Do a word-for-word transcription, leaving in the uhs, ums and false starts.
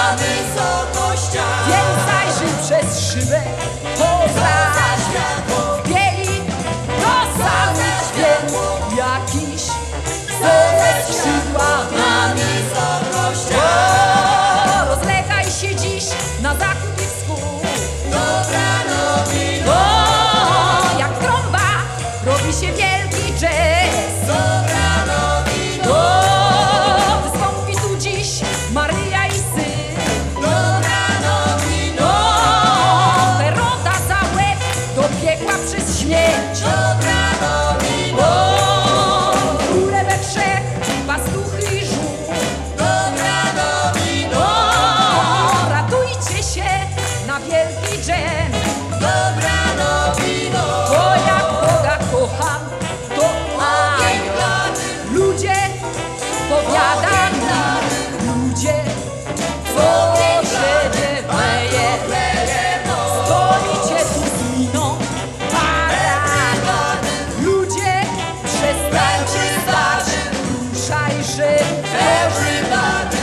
na wysokościach. Więc zajrzyj przez szybę, poza światło bieli, do samych światło jakiś ze skrzydła Na wysokościach. o, rozlegaj się dziś na zachód i wschód. Dobra nowina. O, jak trąba robi się wielki jazz. Dobra nowina. O, wystąpi tu dziś Maryja i Syn. Dobra nowina. O, Heroda za łeb do piekła przez śmierć. Dobra nowina. O, króle we trzech, pastuchy i żółw. Dobra nowina. O, radujcie się na wielki dżem. Dobra nowina. Bo jak Boga kocham, to anioł. Ludzie, powiadam mi, ludzie, co się dzieje. Stoicie tu z miną paranoid. Ludzie, przestańcie stać, ruszaj, że Everybody.